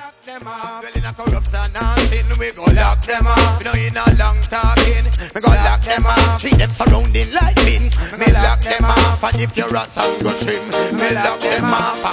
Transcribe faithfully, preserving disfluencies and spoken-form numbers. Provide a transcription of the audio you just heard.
lock them off. Well, in a corruption and sin, we go lock them off. We know in a long talking, we go lock them off. Treat them surrounding like bin, me lock them off. And if you're a song go trim, me lock them off.